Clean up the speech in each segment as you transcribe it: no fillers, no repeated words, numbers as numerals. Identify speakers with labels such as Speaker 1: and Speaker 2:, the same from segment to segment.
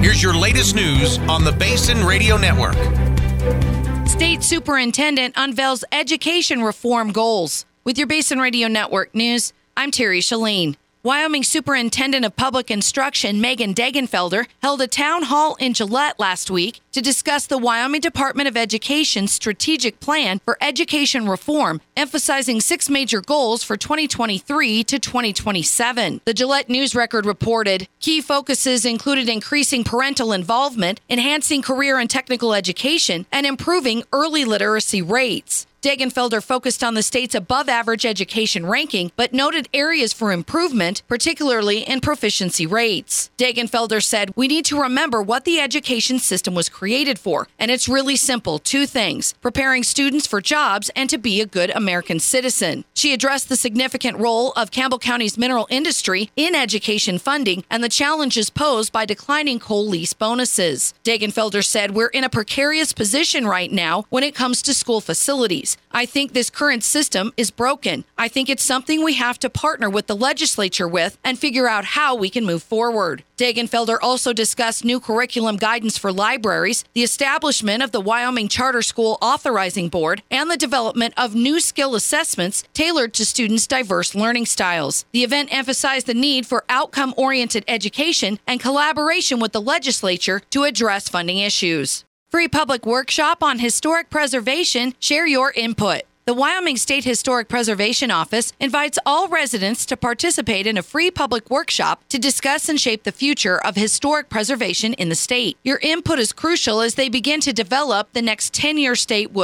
Speaker 1: Here's your latest news on the Basin Radio Network.
Speaker 2: State Superintendent unveils education reform goals. With your Basin Radio Network news, I'm Terry Shalene. Wyoming Superintendent of Public Instruction Megan Degenfelder held a town hall in Gillette last week to discuss the Wyoming Department of Education's strategic plan for education reform, emphasizing 6 major goals for 2023 to 2027. The Gillette News Record reported key focuses included increasing parental involvement, enhancing career and technical education, and improving early literacy rates. Degenfelder focused on the state's above-average education ranking, but noted areas for improvement, particularly in proficiency rates. Degenfelder said, "We need to remember what the education system was created for, and it's really simple, 2 things, preparing students for jobs and to be a good American citizen." She addressed the significant role of Campbell County's mineral industry in education funding and the challenges posed by declining coal lease bonuses. Degenfelder said, "We're in a precarious position right now when it comes to school facilities. I think this current system is broken. I think it's something we have to partner with the legislature with and figure out how we can move forward." Degenfelder also discussed new curriculum guidance for libraries, the establishment of the Wyoming Charter School Authorizing Board, and the development of new skill assessments tailored to students' diverse learning styles. The event emphasized the need for outcome-oriented education and collaboration with the legislature to address funding issues. Free public workshop on historic preservation. Share your input. The Wyoming State Historic Preservation Office invites all residents to participate in a free public workshop to discuss and shape the future of historic preservation in the state. Your input is crucial as they begin to develop the next 10-year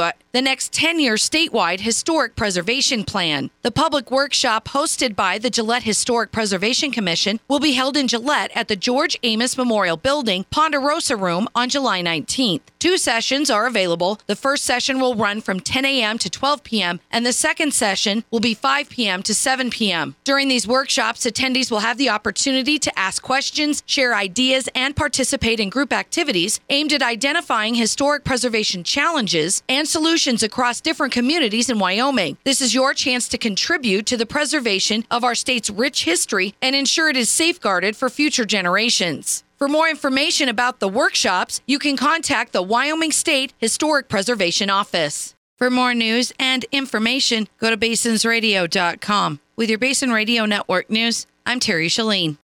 Speaker 2: statewide historic preservation plan. The public workshop, hosted by the Gillette Historic Preservation Commission, will be held in Gillette at the George Amos Memorial Building, Ponderosa Room, on July 19th. 2 sessions are available. The first session will run from 10 a.m. to 12 p.m., and the second session will be 5 p.m. to 7 p.m. During these workshops, attendees will have the opportunity to ask questions, share ideas, and participate in group activities aimed at identifying historic preservation challenges and solutions across different communities in Wyoming. This is your chance to contribute to the preservation of our state's rich history and ensure it is safeguarded for future generations. For more information about the workshops, you can contact the Wyoming State Historic Preservation Office. For more news and information, go to basinsradio.com. With your Basin Radio Network news, I'm Terry Shalene.